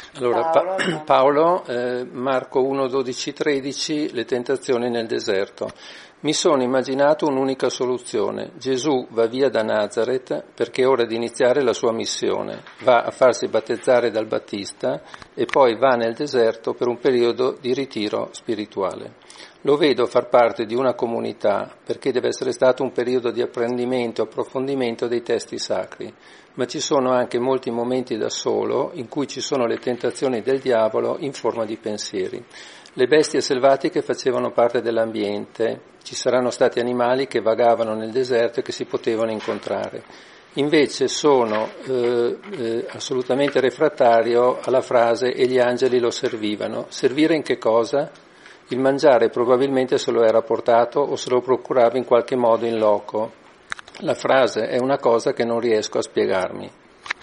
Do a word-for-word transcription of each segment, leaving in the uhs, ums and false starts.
Allora, Paolo, pa- Paolo eh, Marco uno, dodici, tredici, le tentazioni nel deserto. Mi sono immaginato un'unica soluzione. Gesù va via da Nazareth perché è ora di iniziare la sua missione. Va a farsi battezzare dal Battista e poi va nel deserto per un periodo di ritiro spirituale. Lo vedo far parte di una comunità perché deve essere stato un periodo di apprendimento e approfondimento dei testi sacri, ma ci sono anche molti momenti da solo in cui ci sono le tentazioni del diavolo in forma di pensieri. Le bestie selvatiche facevano parte dell'ambiente, ci saranno stati animali che vagavano nel deserto e che si potevano incontrare. Invece sono eh, eh, assolutamente refrattario alla frase e gli angeli lo servivano. Servire in che cosa? Il mangiare probabilmente se lo era portato o se lo procurava in qualche modo in loco. La frase è una cosa che non riesco a spiegarmi.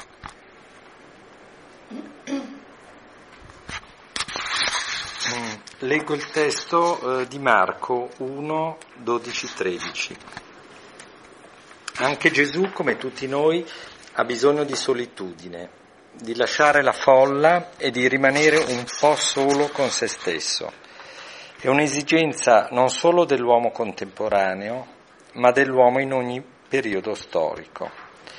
Leggo il testo eh, di Marco uno, dodici, tredici. Anche Gesù, come tutti noi, ha bisogno di solitudine, di lasciare la folla e di rimanere un po' solo con se stesso. È un'esigenza non solo dell'uomo contemporaneo, ma dell'uomo in ogni periodo storico.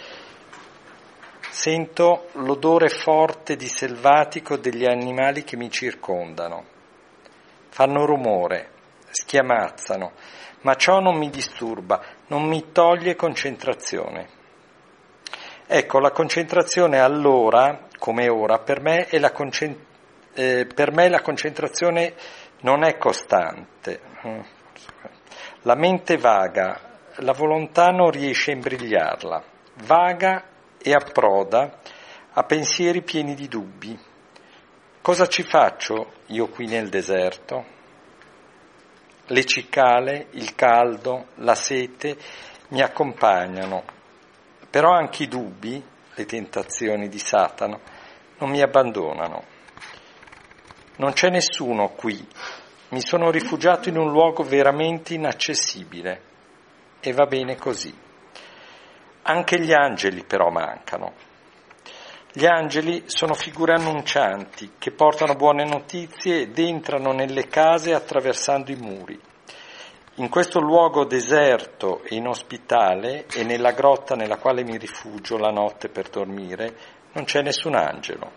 Sento l'odore forte di selvatico degli animali che mi circondano. Fanno rumore, schiamazzano, ma ciò non mi disturba, non mi toglie concentrazione. Ecco, la concentrazione allora, come ora, per me, è la, concent- eh, per me la concentrazione non è costante. La mente vaga, la volontà non riesce a imbrigliarla, vaga e approda a pensieri pieni di dubbi. Cosa ci faccio io qui nel deserto? Le cicale, il caldo, la sete mi accompagnano, però anche i dubbi, le tentazioni di Satana, non mi abbandonano. Non c'è nessuno qui, mi sono rifugiato in un luogo veramente inaccessibile e va bene così. Anche gli angeli però mancano. Gli angeli sono figure annuncianti che portano buone notizie ed entrano nelle case attraversando i muri. In questo luogo deserto e inospitale e nella grotta nella quale mi rifugio la notte per dormire non c'è nessun angelo.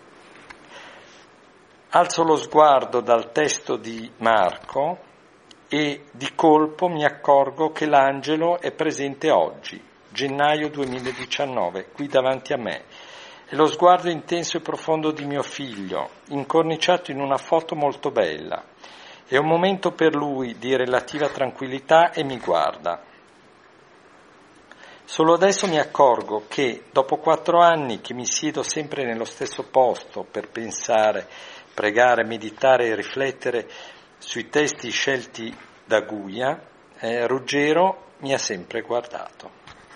Alzo lo sguardo dal testo di Marco e di colpo mi accorgo che l'angelo è presente oggi, gennaio duemiladiciannove, qui davanti a me. È lo sguardo intenso e profondo di mio figlio, incorniciato in una foto molto bella. È un momento per lui di relativa tranquillità e mi guarda. Solo adesso mi accorgo che, dopo quattro anni che mi siedo sempre nello stesso posto per pensare, pregare, meditare e riflettere sui testi scelti da Guia, eh, Ruggero mi ha sempre guardato.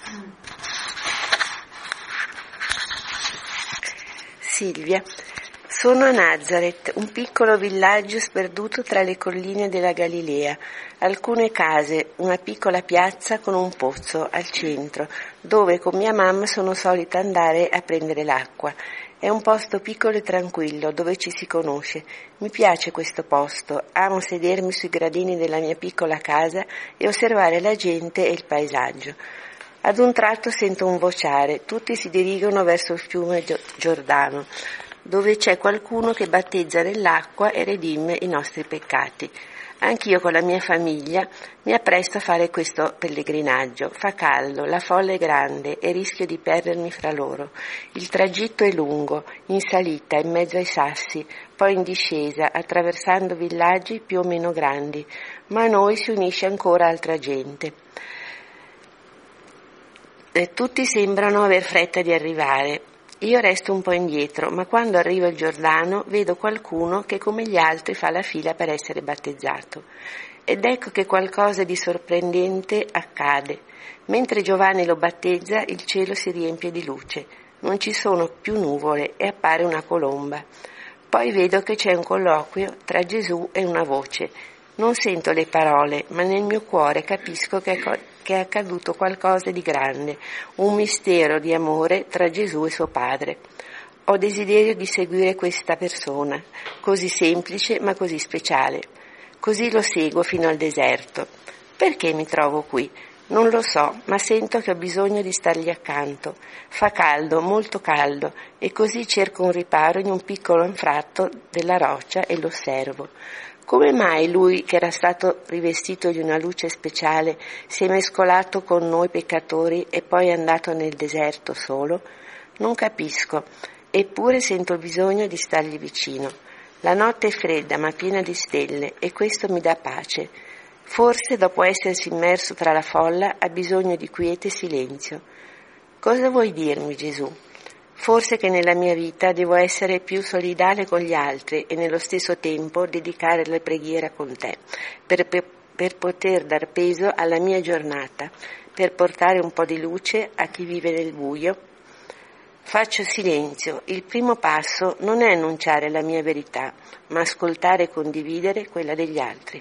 Silvia, sono a Nazareth, un piccolo villaggio sperduto tra le colline della Galilea. Alcune case, una piccola piazza con un pozzo al centro, dove con mia mamma sono solita andare a prendere l'acqua. È un posto piccolo e tranquillo, dove ci si conosce. Mi piace questo posto, amo sedermi sui gradini della mia piccola casa e osservare la gente e il paesaggio. Ad un tratto sento un vociare, tutti si dirigono verso il fiume Giordano, dove c'è qualcuno che battezza nell'acqua e redime i nostri peccati. Anch'io con la mia famiglia mi appresto a fare questo pellegrinaggio. Fa caldo, la folla è grande e rischio di perdermi fra loro. Il tragitto è lungo, in salita, in mezzo ai sassi, poi in discesa, attraversando villaggi più o meno grandi, ma a noi si unisce ancora altra gente. E tutti sembrano aver fretta di arrivare. Io resto un po' indietro, ma quando arrivo al Giordano vedo qualcuno che come gli altri fa la fila per essere battezzato. Ed ecco che qualcosa di sorprendente accade. Mentre Giovanni lo battezza, il cielo si riempie di luce. Non ci sono più nuvole e appare una colomba. Poi vedo che c'è un colloquio tra Gesù e una voce. Non sento le parole, ma nel mio cuore capisco che è, che è accaduto qualcosa di grande, un mistero di amore tra Gesù e suo Padre. Ho desiderio di seguire questa persona, così semplice ma così speciale. Così lo seguo fino al deserto. Perché mi trovo qui? Non lo so, ma sento che ho bisogno di stargli accanto. Fa caldo, molto caldo, e così cerco un riparo in un piccolo anfratto della roccia e lo osservo. Come mai lui, che era stato rivestito di una luce speciale, si è mescolato con noi peccatori e poi è andato nel deserto solo? Non capisco, eppure sento il bisogno di stargli vicino. La notte è fredda ma piena di stelle e questo mi dà pace. Forse, dopo essersi immerso tra la folla, ha bisogno di quiete e silenzio. Cosa vuoi dirmi, Gesù? Forse che nella mia vita devo essere più solidale con gli altri e nello stesso tempo dedicare la preghiera con te, per, per, per poter dar peso alla mia giornata, per portare un po' di luce a chi vive nel buio. Faccio silenzio. Il primo passo non è annunciare la mia verità, ma ascoltare e condividere quella degli altri.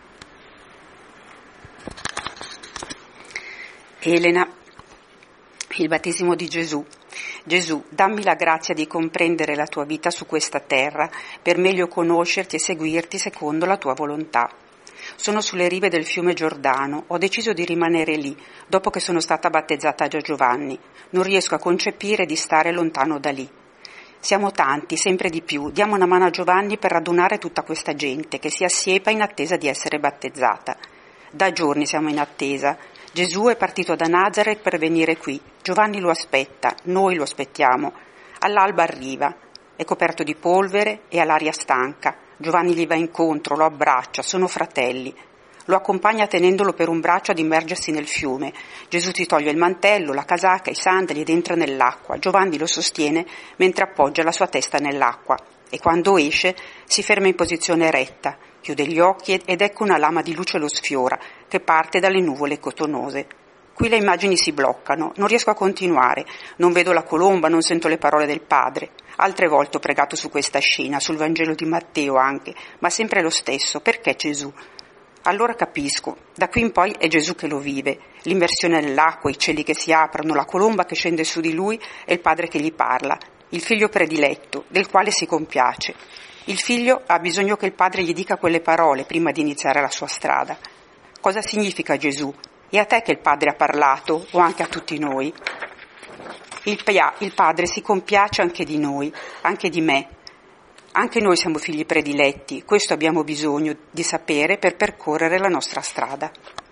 Elena, il battesimo di Gesù. Gesù, dammi la grazia di comprendere la tua vita su questa terra per meglio conoscerti e seguirti secondo la tua volontà. Sono sulle rive del fiume Giordano, ho deciso di rimanere lì, dopo che sono stata battezzata da Giovanni. Non riesco a concepire di stare lontano da lì. Siamo tanti, sempre di più, diamo una mano a Giovanni per radunare tutta questa gente che si assiepa in attesa di essere battezzata. Da giorni siamo in attesa. Gesù è partito da Nazaret per venire qui. Giovanni lo aspetta, noi lo aspettiamo. All'alba arriva, è coperto di polvere e ha l'aria stanca. Giovanni gli va incontro, lo abbraccia, sono fratelli. Lo accompagna tenendolo per un braccio ad immergersi nel fiume. Gesù si toglie il mantello, la casacca, i sandali ed entra nell'acqua. Giovanni lo sostiene mentre appoggia la sua testa nell'acqua. E quando esce si ferma in posizione retta, chiude gli occhi ed ecco una lama di luce lo sfiora che parte dalle nuvole cotonose. Qui le immagini si bloccano, non riesco a continuare, non vedo la colomba, non sento le parole del Padre. Altre volte ho pregato su questa scena, sul Vangelo di Matteo anche, ma sempre lo stesso. Perché Gesù? Allora capisco, da qui in poi è Gesù che lo vive, l'immersione nell'acqua, i cieli che si aprono, la colomba che scende su di lui e il Padre che gli parla, il figlio prediletto, del quale si compiace. Il figlio ha bisogno che il Padre gli dica quelle parole prima di iniziare la sua strada. Cosa significa Gesù? È a te che il Padre ha parlato o anche a tutti noi? Il, il Padre si compiace anche di noi, anche di me. Anche noi siamo figli prediletti, questo abbiamo bisogno di sapere per percorrere la nostra strada.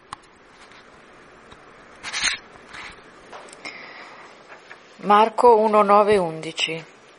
Marco uno, nove, undici.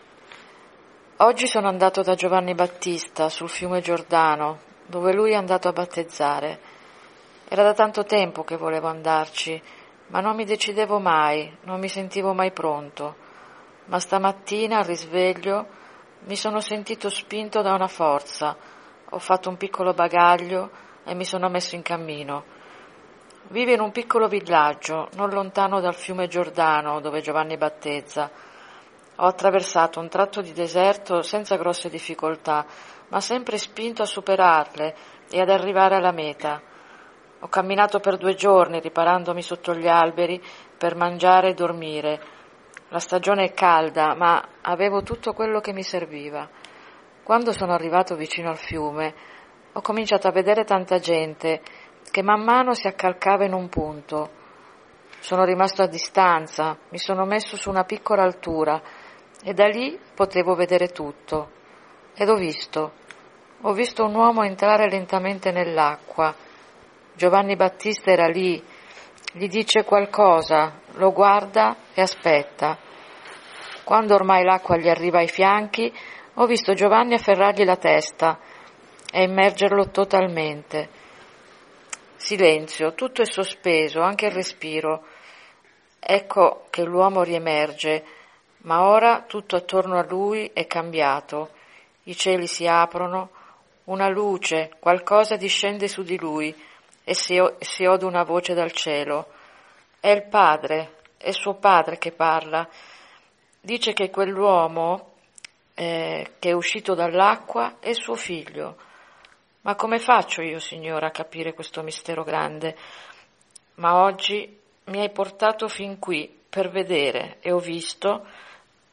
Oggi sono andato da Giovanni Battista sul fiume Giordano, dove lui è andato a battezzare. Era da tanto tempo che volevo andarci, ma non mi decidevo mai, non mi sentivo mai pronto. Ma stamattina al risveglio mi sono sentito spinto da una forza, ho fatto un piccolo bagaglio e mi sono messo in cammino. Vivo in un piccolo villaggio, non lontano dal fiume Giordano, dove Giovanni battezza. Ho attraversato un tratto di deserto senza grosse difficoltà, ma sempre spinto a superarle e ad arrivare alla meta. Ho camminato per due giorni riparandomi sotto gli alberi per mangiare e dormire. La stagione è calda, ma avevo tutto quello che mi serviva. Quando sono arrivato vicino al fiume, ho cominciato a vedere tanta gente che man mano si accalcava in un punto. Sono rimasto a distanza, mi sono messo su una piccola altura e da lì potevo vedere tutto. Ed ho visto, ho visto un uomo entrare lentamente nell'acqua. Giovanni Battista era lì, gli dice qualcosa, lo guarda e aspetta. Quando ormai l'acqua gli arriva ai fianchi, ho visto Giovanni afferrargli la testa e immergerlo totalmente. Silenzio, tutto è sospeso, anche il respiro. Ecco che l'uomo riemerge, ma ora tutto attorno a lui è cambiato. I cieli si aprono, una luce, qualcosa discende su di lui e si, si ode una voce dal cielo. È il Padre, è suo Padre che parla. Dice che quell'uomo eh, che è uscito dall'acqua è suo figlio. Ma come faccio io, Signore, a capire questo mistero grande? Ma oggi mi hai portato fin qui per vedere e ho visto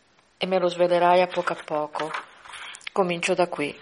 e me lo svelerai a poco a poco. Comincio da qui.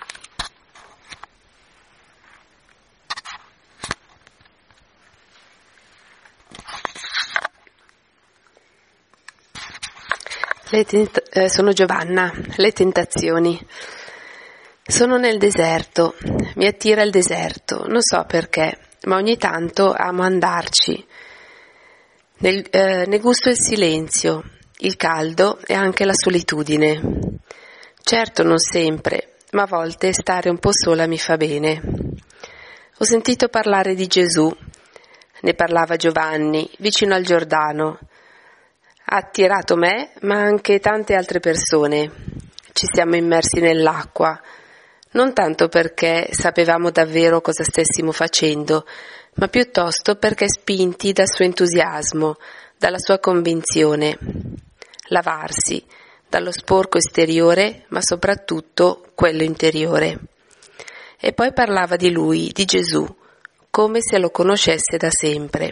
Le tent- eh, sono Giovanna, le tentazioni. Sono nel deserto, mi attira il deserto, non so perché, ma ogni tanto amo andarci. Nel, eh, ne gusto il silenzio, il caldo e anche la solitudine. Certo non sempre, ma a volte stare un po' sola mi fa bene. Ho sentito parlare di Gesù, ne parlava Giovanni, vicino al Giordano. Ha attirato me, ma anche tante altre persone. Ci siamo immersi nell'acqua, non tanto perché sapevamo davvero cosa stessimo facendo, ma piuttosto perché spinti dal suo entusiasmo, dalla sua convinzione. Lavarsi, dallo sporco esteriore, ma soprattutto quello interiore. E poi parlava di lui, di Gesù, come se lo conoscesse da sempre.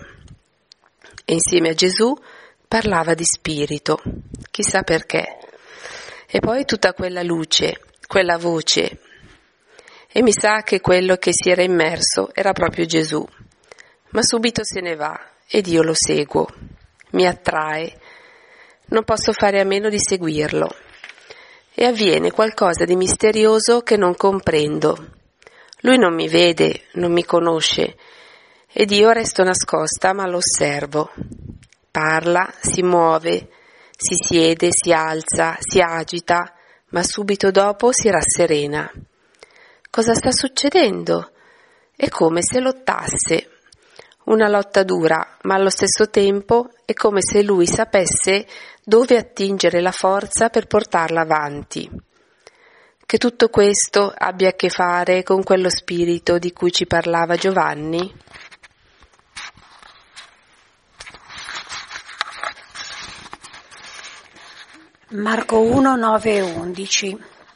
E insieme a Gesù parlava di spirito, chissà perché. E poi tutta quella luce, quella voce. E mi sa che quello che si era immerso era proprio Gesù. Ma subito se ne va ed io lo seguo. Mi attrae. Non posso fare a meno di seguirlo. E avviene qualcosa di misterioso che non comprendo. Lui non mi vede, non mi conosce, ed io resto nascosta ma lo osservo. Parla, si muove, si siede, si alza, si agita, ma subito dopo si rasserena. Cosa sta succedendo? È come se lottasse. Una lotta dura, ma allo stesso tempo è come se lui sapesse dove attingere la forza per portarla avanti. Che tutto questo abbia a che fare con quello spirito di cui ci parlava Giovanni? Marco uno, nove e undici.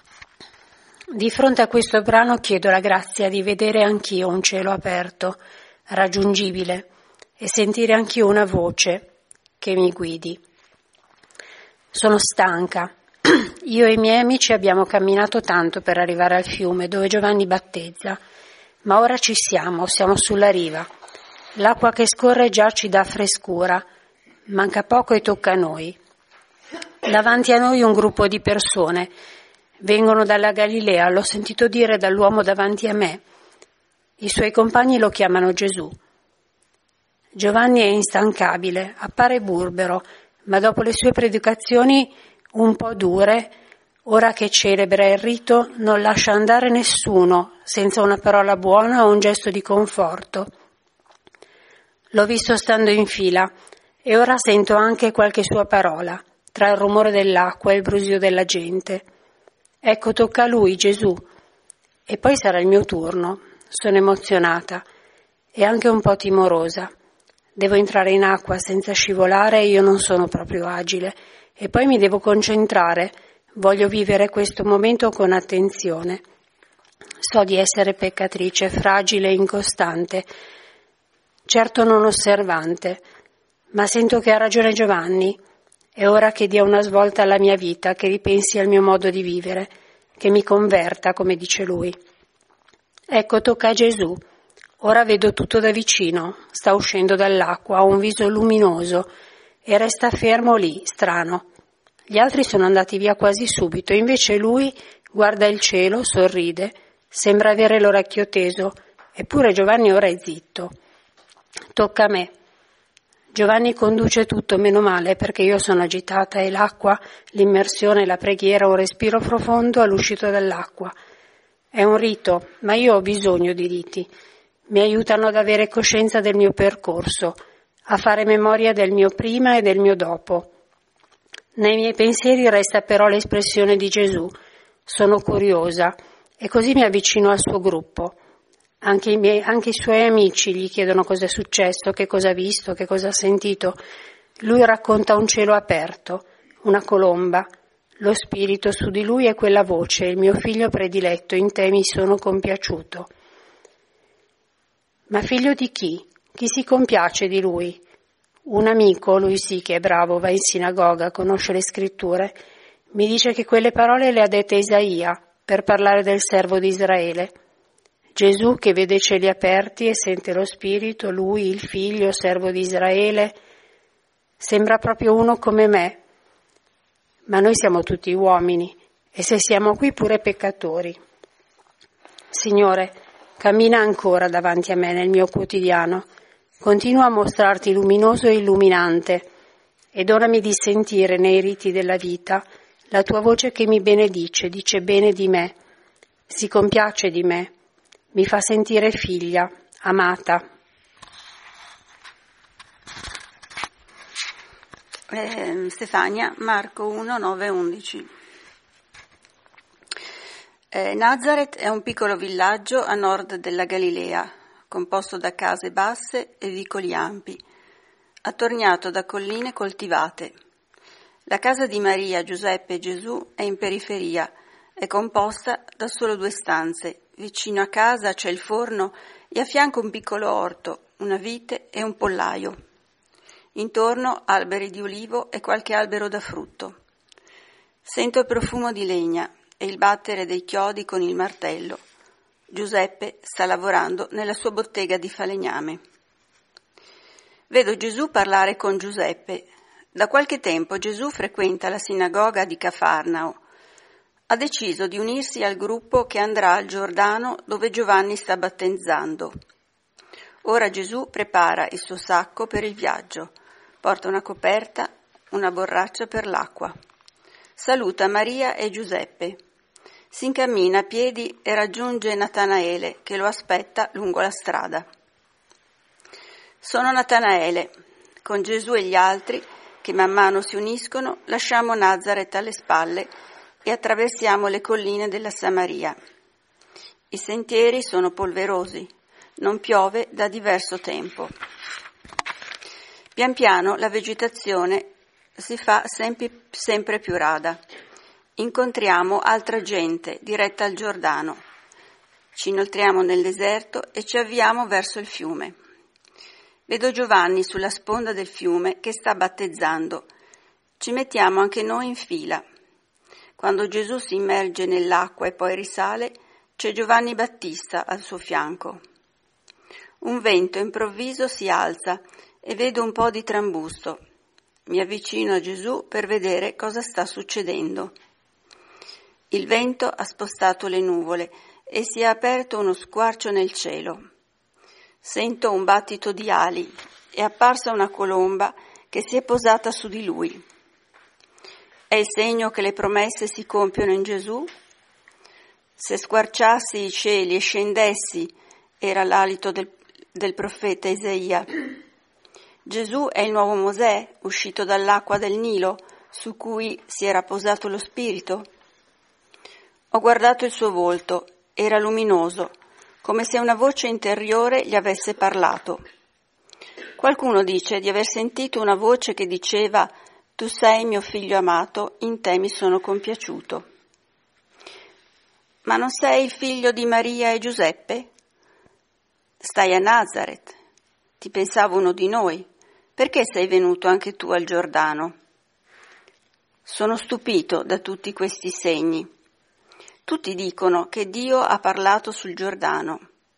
Di fronte a questo brano chiedo la grazia di vedere anch'io un cielo aperto, raggiungibile, e sentire anch'io una voce che mi guidi. Sono stanca. Io e i miei amici abbiamo camminato tanto per arrivare al fiume dove Giovanni battezza, ma ora ci siamo, siamo sulla riva. L'acqua che scorre già ci dà frescura, manca poco e tocca a noi. Davanti a noi un gruppo di persone. Vengono dalla Galilea, l'ho sentito dire dall'uomo davanti a me. I suoi compagni lo chiamano Gesù. Giovanni è instancabile, appare burbero, ma dopo le sue predicazioni un po' dure, ora che celebra il rito, non lascia andare nessuno senza una parola buona o un gesto di conforto. L'ho visto stando in fila e ora sento anche qualche sua parola, tra il rumore dell'acqua e il brusio della gente. Ecco, tocca a lui, Gesù. E poi sarà il mio turno. Sono emozionata e anche un po' timorosa. Devo entrare in acqua senza scivolare e io non sono proprio agile. E poi mi devo concentrare. Voglio vivere questo momento con attenzione. So di essere peccatrice, fragile e incostante. Certo non osservante, ma sento che ha ragione Giovanni. È ora che dia una svolta alla mia vita, che ripensi al mio modo di vivere, che mi converta, come dice lui. Ecco, tocca a Gesù. Ora vedo tutto da vicino. Sta uscendo dall'acqua, ha un viso luminoso e resta fermo lì, strano. Gli altri sono andati via quasi subito, invece lui guarda il cielo, sorride, sembra avere l'orecchio teso, eppure Giovanni ora è zitto. Tocca a me. Giovanni conduce tutto, meno male, perché io sono agitata e l'acqua, l'immersione, la preghiera, un respiro profondo all'uscita dall'acqua. È un rito, ma io ho bisogno di riti. Mi aiutano ad avere coscienza del mio percorso, a fare memoria del mio prima e del mio dopo. Nei miei pensieri resta però l'espressione di Gesù. Sono curiosa e così mi avvicino al suo gruppo. Anche i, miei, anche i suoi amici gli chiedono cosa è successo, che cosa ha visto, che cosa ha sentito. Lui racconta un cielo aperto, una colomba, lo spirito su di lui e quella voce, il mio figlio prediletto, in te mi sono compiaciuto. Ma figlio di chi? Chi si compiace di lui? Un amico, lui sì che è bravo, va in sinagoga, conosce le scritture. Mi dice che quelle parole le ha dette Isaia per parlare del servo di Israele. Gesù che vede i cieli aperti e sente lo Spirito, lui, il figlio, servo di Israele, sembra proprio uno come me. Ma noi siamo tutti uomini e se siamo qui pure peccatori. Signore, cammina ancora davanti a me nel mio quotidiano, continua a mostrarti luminoso e illuminante e donami di sentire nei riti della vita la tua voce che mi benedice, dice bene di me, si compiace di me, mi fa sentire figlia, amata. Eh, Stefania, Marco uno, nove, undici. Eh, Nazaret è un piccolo villaggio a nord della Galilea, composto da case basse e vicoli ampi, attorniato da colline coltivate. La casa di Maria, Giuseppe e Gesù è in periferia, è composta da solo due stanze. Vicino a casa c'è il forno e a fianco un piccolo orto, una vite e un pollaio. Intorno alberi di ulivo e qualche albero da frutto. Sento il profumo di legna e il battere dei chiodi con il martello. Giuseppe sta lavorando nella sua bottega di falegname. Vedo Gesù parlare con Giuseppe. Da qualche tempo Gesù frequenta la sinagoga di Cafarnao. Ha deciso di unirsi al gruppo che andrà al Giordano dove Giovanni sta battezzando. Ora Gesù prepara il suo sacco per il viaggio. Porta una coperta, una borraccia per l'acqua. Saluta Maria e Giuseppe. Si incammina a piedi e raggiunge Natanaele che lo aspetta lungo la strada. Sono Natanaele. Con Gesù e gli altri che man mano si uniscono, lasciamo Nazaret alle spalle e attraversiamo le colline della Samaria. I sentieri sono polverosi, non piove da diverso tempo. Pian piano la vegetazione si fa sempre, sempre più rada. Incontriamo altra gente diretta al Giordano. Ci inoltriamo nel deserto e ci avviamo verso il fiume. Vedo Giovanni sulla sponda del fiume che sta battezzando. Ci mettiamo anche noi in fila. Quando Gesù si immerge nell'acqua e poi risale, c'è Giovanni Battista al suo fianco. Un vento improvviso si alza e vedo un po' di trambusto. Mi avvicino a Gesù per vedere cosa sta succedendo. Il vento ha spostato le nuvole e si è aperto uno squarcio nel cielo. Sento un battito di ali, è apparsa una colomba che si è posata su di lui. È il segno che le promesse si compiono in Gesù? Se squarciassi i cieli e scendessi, era l'alito del, del profeta Isaia. Gesù è il nuovo Mosè, uscito dall'acqua del Nilo, su cui si era posato lo Spirito? Ho guardato il suo volto, era luminoso, come se una voce interiore gli avesse parlato. Qualcuno dice di aver sentito una voce che diceva: «Tu sei mio figlio amato, in te mi sono compiaciuto». Ma non sei il figlio di Maria e Giuseppe? Stai a Nazaret. Ti pensavo uno di noi. Perché sei venuto anche tu al Giordano? Sono stupito da tutti questi segni. Tutti dicono che Dio ha parlato sul Giordano.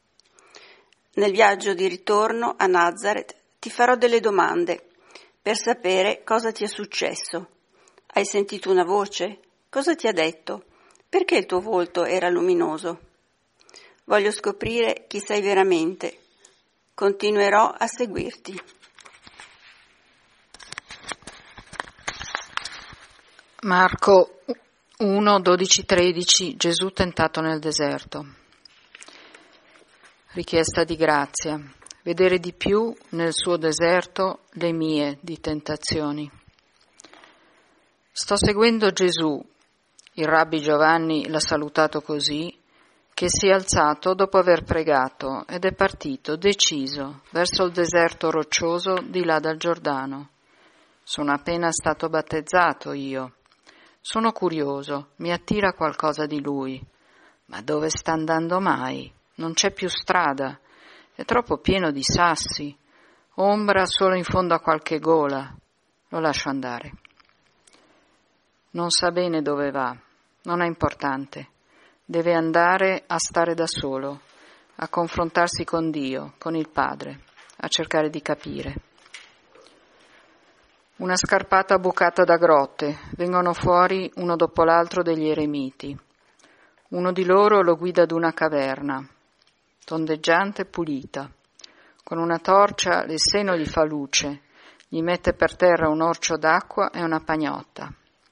Nel viaggio di ritorno a Nazaret ti farò delle domande per sapere cosa ti è successo. Hai sentito una voce? Cosa ti ha detto? Perché il tuo volto era luminoso? Voglio scoprire chi sei veramente. Continuerò a seguirti. Marco uno, dodici, tredici, Gesù tentato nel deserto. Richiesta di grazia. Vedere di più nel suo deserto le mie di tentazioni. Sto seguendo Gesù. Il rabbi Giovanni l'ha salutato così, che si è alzato dopo aver pregato ed è partito deciso verso il deserto roccioso di là dal Giordano. Sono appena stato battezzato io. Sono curioso, mi attira qualcosa di lui. Ma dove sta andando mai? Non c'è più strada, è troppo pieno di sassi, ombra solo in fondo a qualche gola. Lo lascio andare. Non sa bene dove va, non è importante. Deve andare a stare da solo, a confrontarsi con Dio, con il Padre, a cercare di capire. Una scarpata bucata da grotte, vengono fuori uno dopo l'altro degli eremiti. Uno di loro lo guida ad una caverna, tondeggiante e pulita. Con una torcia il seno gli fa luce, gli mette per terra un orcio d'acqua e una pagnotta.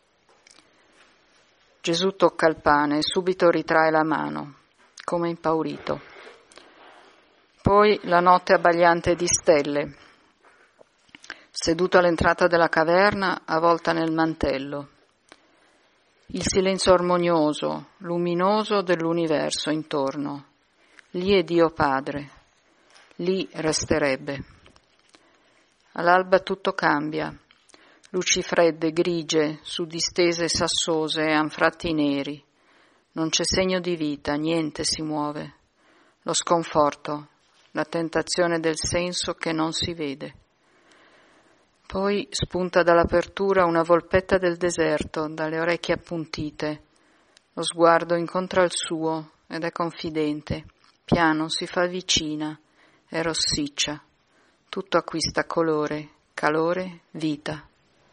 Gesù tocca il pane e subito ritrae la mano, come impaurito. Poi la notte abbagliante di stelle, seduto all'entrata della caverna, avvolta nel mantello. Il silenzio armonioso, luminoso dell'universo intorno. Lì è Dio Padre, lì resterebbe. All'alba tutto cambia. Luci fredde, grigie, su distese sassose e anfratti neri. Non c'è segno di vita, niente si muove. Lo sconforto, la tentazione del senso che non si vede. Poi spunta dall'apertura una volpetta del deserto, dalle orecchie appuntite. Lo sguardo incontra il suo ed è confidente. Piano si fa vicina, è rossiccia. Tutto acquista colore, calore, vita.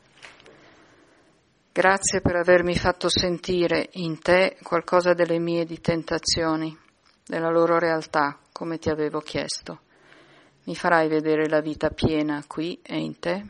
Grazie per avermi fatto sentire in te qualcosa delle mie di tentazioni, della loro realtà, come ti avevo chiesto. Mi farai vedere la vita piena qui e in te?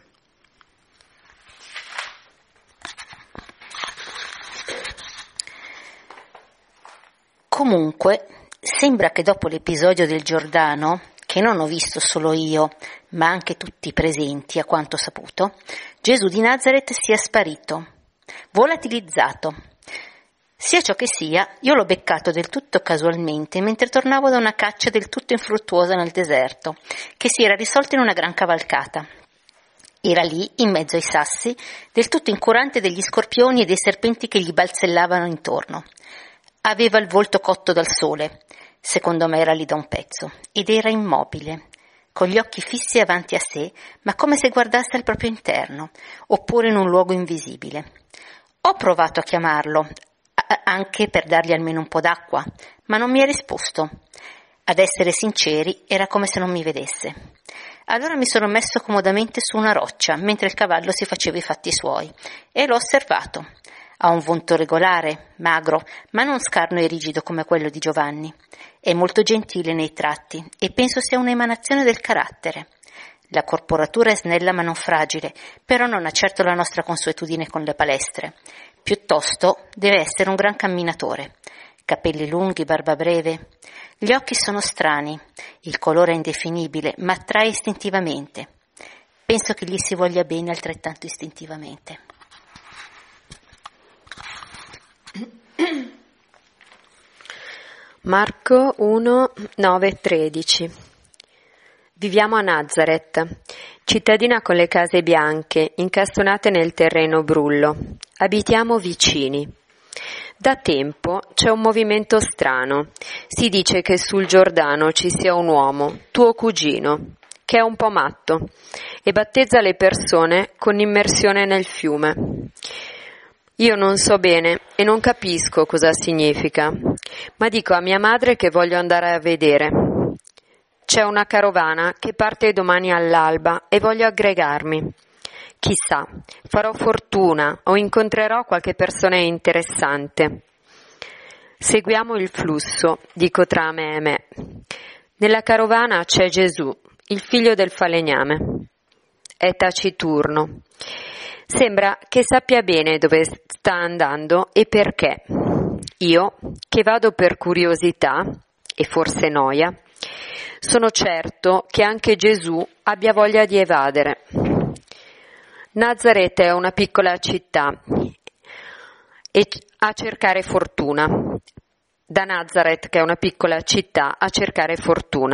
Comunque, sembra che dopo l'episodio del Giordano, che non ho visto solo io, ma anche tutti i presenti, a quanto saputo, Gesù di Nazaret sia sparito, volatilizzato. Sia ciò che sia, io l'ho beccato del tutto casualmente mentre tornavo da una caccia del tutto infruttuosa nel deserto, che si era risolta in una gran cavalcata. Era lì, in mezzo ai sassi, del tutto incurante degli scorpioni e dei serpenti che gli balzellavano intorno. Aveva il volto cotto dal sole, secondo me era lì da un pezzo, ed era immobile, con gli occhi fissi avanti a sé, ma come se guardasse al proprio interno, oppure in un luogo invisibile. Ho provato a chiamarlo, a- anche per dargli almeno un po' d'acqua, ma non mi ha risposto. Ad essere sinceri, era come se non mi vedesse. Allora mi sono messo comodamente su una roccia, mentre il cavallo si faceva i fatti suoi, e l'ho osservato. Ha un volto regolare, magro, ma non scarno e rigido come quello di Giovanni. È molto gentile nei tratti e penso sia un'emanazione del carattere. La corporatura è snella ma non fragile, però non ha certo la nostra consuetudine con le palestre. Piuttosto deve essere un gran camminatore. Capelli lunghi, barba breve. Gli occhi sono strani, il colore è indefinibile, ma attrae istintivamente. Penso che gli si voglia bene altrettanto istintivamente. Marco uno, nove, tredici. Viviamo a Nazaret, cittadina con le case bianche, incastonate nel terreno brullo. Abitiamo vicini. Da tempo c'è un movimento strano. Si dice che sul Giordano ci sia un uomo, tuo cugino, che è un po' matto e battezza le persone con immersione nel fiume. Io non so bene e non capisco cosa significa, ma dico a mia madre che voglio andare a vedere. C'è una carovana che parte domani all'alba e voglio aggregarmi. Chissà, farò fortuna o incontrerò qualche persona interessante. Seguiamo il flusso, dico tra me e me. Nella carovana c'è Gesù, il figlio del falegname. È taciturno. Sembra che sappia bene dove sta andando e perché. Io, che vado per curiosità e forse noia, sono certo che anche Gesù abbia voglia di evadere. Nazaret è una piccola città e a cercare fortuna. Da Nazaret, che è una piccola città, a cercare fortuna.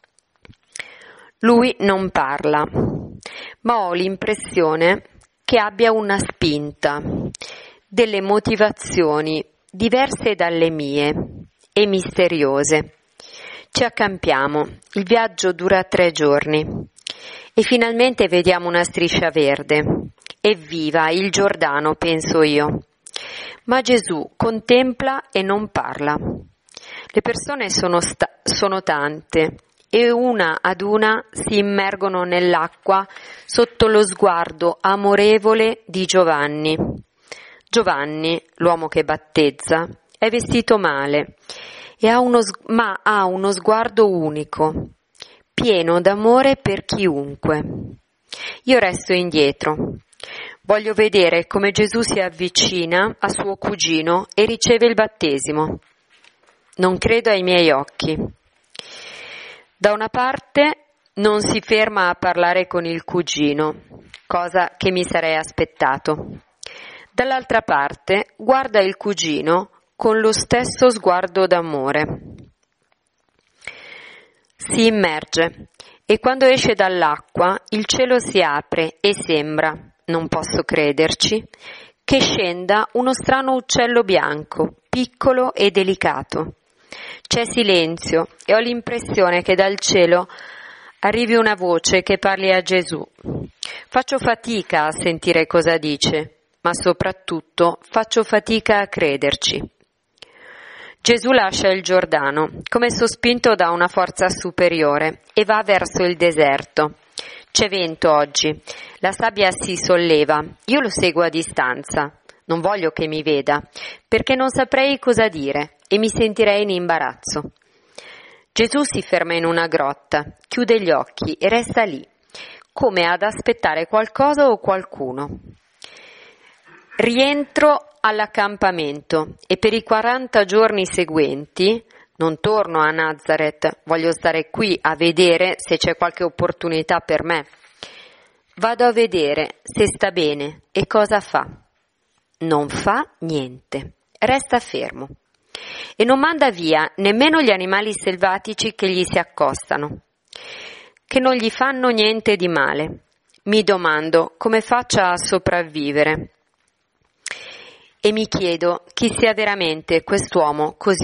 Lui non parla, ma ho l'impressione che abbia una spinta, delle motivazioni diverse dalle mie e misteriose. Ci accampiamo, il viaggio dura tre giorni e finalmente vediamo una striscia verde. Evviva, il Giordano, penso io. Ma Gesù contempla e non parla. Le persone sono, sta- sono tante e una ad una si immergono nell'acqua sotto lo sguardo amorevole di Giovanni. Giovanni, l'uomo che battezza, è vestito male, e ha uno, ma ha uno sguardo unico, pieno d'amore per chiunque. Io resto indietro. Voglio vedere come Gesù si avvicina a suo cugino e riceve il battesimo. Non credo ai miei occhi. Da una parte non si ferma a parlare con il cugino, cosa che mi sarei aspettato. Dall'altra parte guarda il cugino con lo stesso sguardo d'amore. Si immerge e quando esce dall'acqua il cielo si apre e sembra, non posso crederci, che scenda uno strano uccello bianco, piccolo e delicato. C'è silenzio e ho l'impressione che dal cielo arrivi una voce che parli a Gesù. Faccio fatica a sentire cosa dice, ma soprattutto faccio fatica a crederci. Gesù lascia il Giordano, come sospinto da una forza superiore, e va verso il deserto. C'è vento oggi, la sabbia si solleva, io lo seguo a distanza. Non voglio che mi veda, perché non saprei cosa dire e mi sentirei in imbarazzo. Gesù si ferma in una grotta, chiude gli occhi e resta lì, come ad aspettare qualcosa o qualcuno. Rientro all'accampamento e per i quaranta giorni seguenti non torno a Nazaret, voglio stare qui a vedere se c'è qualche opportunità per me. Vado a vedere se sta bene e cosa fa. Non fa niente, resta fermo e non manda via nemmeno gli animali selvatici che gli si accostano, che non gli fanno niente di male. Mi domando come faccia a sopravvivere e mi chiedo chi sia veramente quest'uomo così